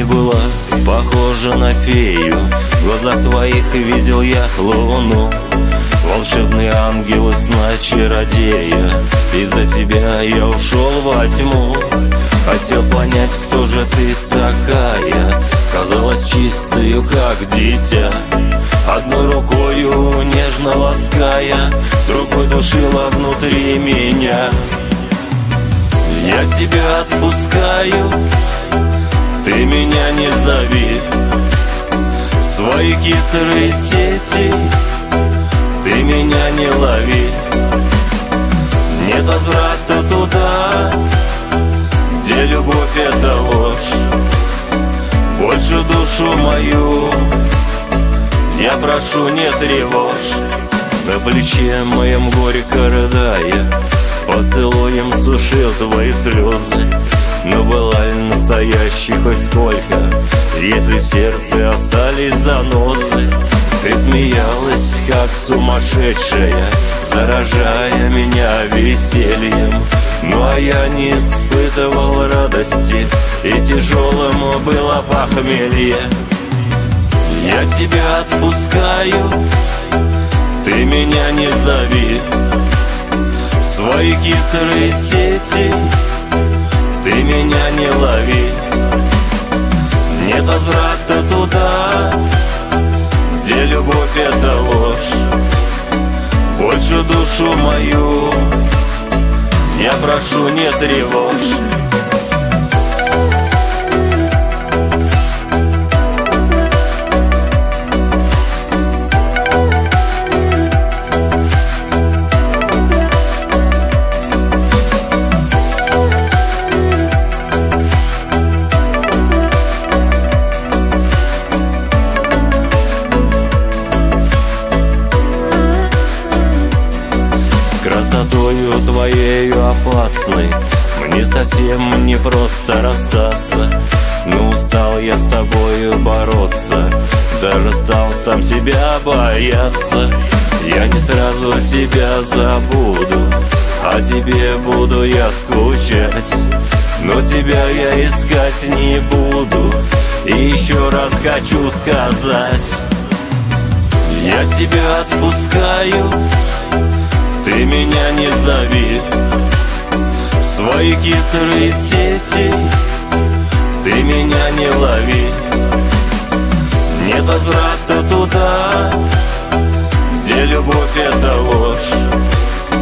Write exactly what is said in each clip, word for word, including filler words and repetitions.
была похожа на фею. В глазах твоих видел я луну, волшебный ангел из сна чародея. Из-за тебя я ушел во тьму. Хотел понять, кто же ты такая. Казалась чистою, как дитя, одной рукою нежно лаская, другой душила внутри меня. Я тебя отпускаю, ты меня не зови в свои хитрые сети, ты меня не лови. Нет возврата туда, где любовь — это ложь. Больше душу мою я прошу, не тревожь. На плече моем горько рыдая, поцелуем сушил твои слезы. Но была ли настоящей хоть сколько, если в сердце остались занозы? Ты смеялась, как сумасшедшая, заражая меня весельем. Ну а я не испытывал радости, и тяжелым было похмелье. Я тебя отпускаю, ты меня не зови в свои хитрые сети, ты меня не лови. Нет возврата туда, где любовь — это ложь. Больше душу мою я прошу, не тревожь. Красотою твоею опасной мне совсем не просто расстаться. Но устал я с тобою бороться, даже стал сам себя бояться. Я не сразу тебя забуду, о тебе буду я скучать. Но тебя я искать не буду, и еще раз хочу сказать: я тебя отпускаю, ты меня не зови в свои хитрые сети, ты меня не лови. Нет возврата туда, где любовь — это ложь.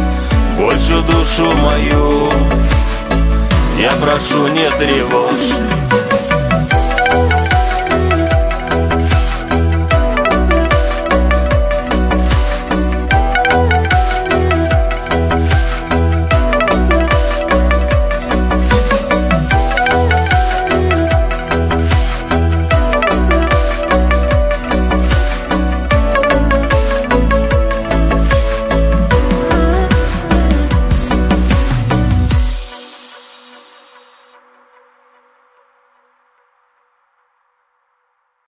Больше душу мою я прошу, не тревожь.